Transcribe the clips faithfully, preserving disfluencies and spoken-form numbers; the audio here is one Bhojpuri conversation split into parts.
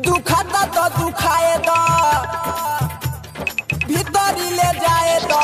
दुखता तो दुखाए दो भीतरी ले जाए दो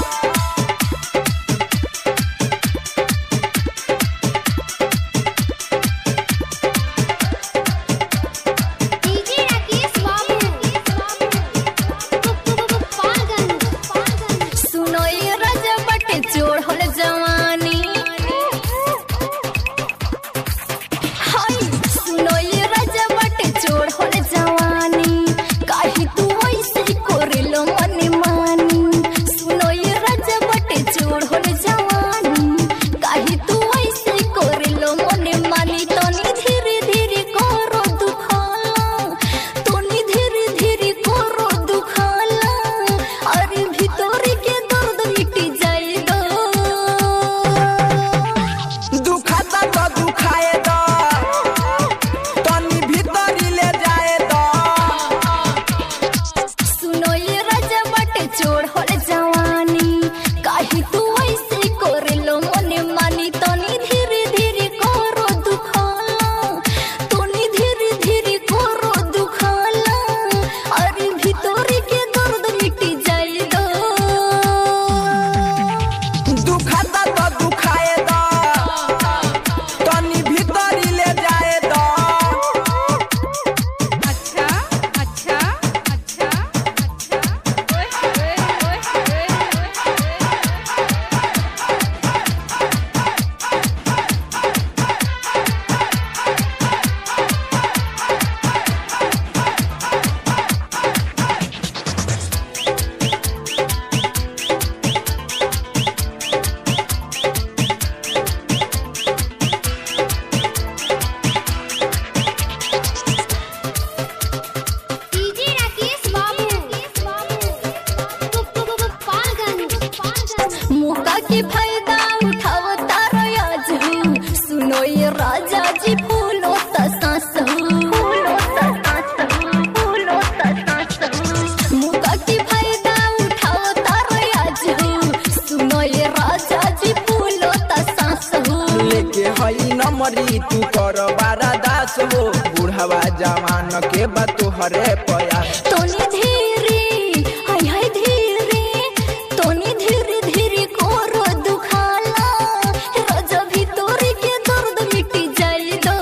फायदा उठावता रोज सुनो ये राजा जी फूलो तसास फूलो तसास फूलो तसास मुका की फायदा उठावता रोज सुनो ये राजा जी फूलो तसास लेके हई नमरी तू कर बारा दास हो बुढ़ावा जवान के बा तोहरे पया तोनी धीरे हाय हाय धीरे तोनी धीरे धीरे कोरो दुखाला राजा भीतरी के दर्द मिटी जाई दो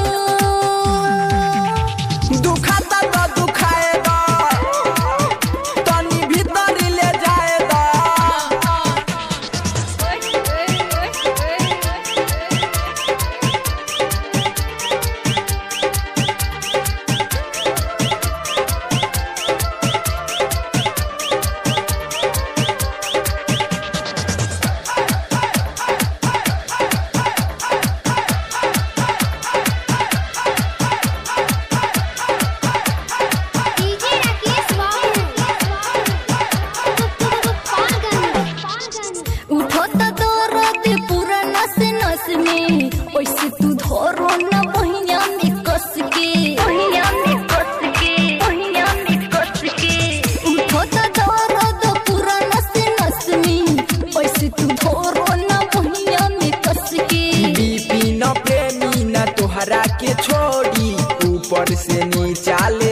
दुखाता तो दुखाए दो तनी भीतरी ले जाए दो में ओइसे तू धरो ना बहिया में कस के बहिया में कस के बहिया में कस के उठो त दर्द पूरा नस नस में ओइसे तू धरो ना बहिया में कस के बीपी न प्रेमी न तोहरा के छोड़ी ऊपर से नीचा ले